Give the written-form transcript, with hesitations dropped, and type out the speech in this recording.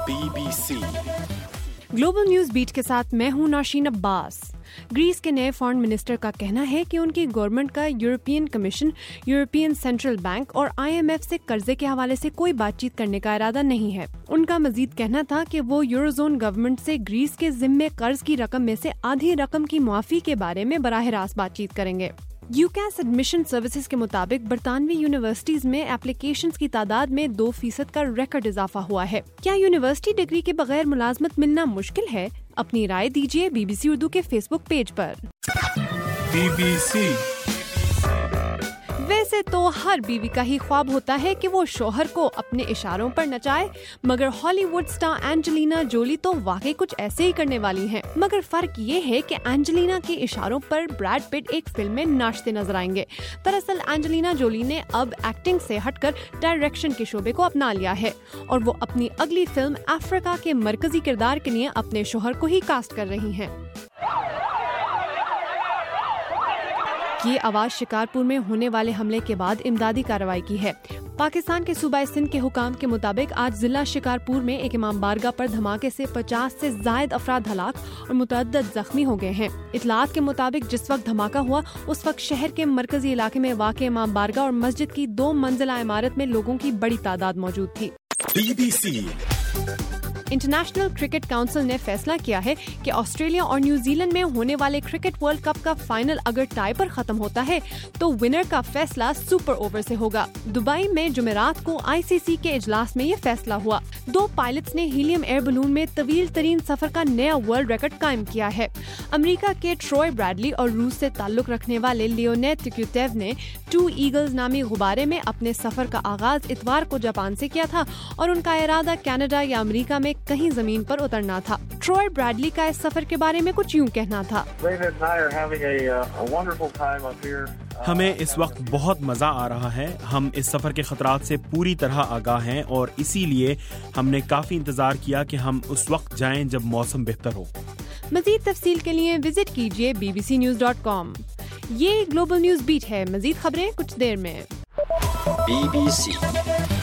BBC global news beat के साथ मैं हूं नौशीन अब्बास। ग्रीस के नए फॉरेन मिनिस्टर का कहना है कि उनकी गवर्नमेंट का European commission, European central bank और IMF से कर्जे के हवाले से कोई बातचीत करने का इरादा नहीं है। उनका मजीद कहना था कि वो यूरोजोन गवर्नमेंट से ग्रीस के जिम्मे कर्ज की रकम में से आधी रकम की मुआफी के बारे में बराह रास्त बातचीत करेंगे। यूकैस एडमिशन सर्विसेज के मुताबिक बरतानवी यूनिवर्सिटीज में एप्लीकेशंस की तादाद में 2% का रिकॉर्ड इजाफा हुआ है। क्या यूनिवर्सिटी डिग्री के बगैर मुलाजमत मिलना मुश्किल है? अपनी राय दीजिए BBC उर्दू के फेसबुक पेज पर। BBC वैसे तो हर बीवी का ही ख्वाब होता है कि वो शोहर को अपने इशारों पर नचाए, मगर हॉलीवुड स्टार एंजेलिना जोली तो वाकई कुछ ऐसे ही करने वाली हैं। मगर फर्क ये है कि एंजेलिना के इशारों पर ब्रैड पिट एक फिल्म में नाचते नजर आएंगे। दरअसल एंजेलिना जोली ने अब एक्टिंग से हटकर डायरेक्शन के शोबे को अपना लिया है और वो अपनी अगली फिल्म अफ्रीका के मरकजी किरदार के लिए अपने शोहर को ही कास्ट कर रही हैं। ये आवाज शिकारपुर में होने वाले हमले के बाद इमदादी कार्रवाई की है। पाकिस्तान के सूबा सिंध के हुकाम के मुताबिक आज जिला शिकारपुर में एक इमाम बारगाह पर धमाके से 50 से जायद अफराद हलाक और मुतअद्दिद जख्मी हो गए हैं। इतलात के मुताबिक जिस वक्त धमाका हुआ उस वक्त शहर के मरकजी इलाके में वाक़ इमाम बारगाह और मस्जिद की 2 मंजिला इमारत में लोगों की बड़ी तादाद मौजूद थी। BBC इंटरनेशनल क्रिकेट काउंसिल ने फैसला किया है कि ऑस्ट्रेलिया और न्यूजीलैंड में होने वाले क्रिकेट वर्ल्ड कप का फाइनल अगर टाई पर खत्म होता है तो विनर का फैसला सुपर ओवर से होगा। दुबई में जुमेरात को ICC के इजलास में ये फैसला हुआ। 2 पायलट्स ने हीलियम एयर बलून में तवील तरीन सफर का नया वर्ल्ड रिकॉर्ड कायम किया है। अमेरिका के ट्रॉय ब्रैडली और रूस से ताल्लुक रखने वाले लियोनेड टिक्यूटेव ने 2 ईगल्स नामी गुब्बारे में अपने सफर का आगाज इतवार को जापान से किया था और उनका इरादा कनाडा या अमेरिका में कहीं जमीन पर उतरना था। ट्रॉय ब्रैडली का इस सफर के बारे में कुछ यूं कहना था। हमें इस वक्त बहुत मजा आ रहा है। हम इस सफर के खतरात से पूरी तरह आगाह हैं और इसीलिए हमने काफी इंतजार किया कि हम उस वक्त जाएं जब मौसम बेहतर हो। मजीद तफसील के लिए विजिट कीजिए bbcnews.com। ये ग्लोबल न्यूज बीट है। मजीद खबरें कुछ देर में। BBC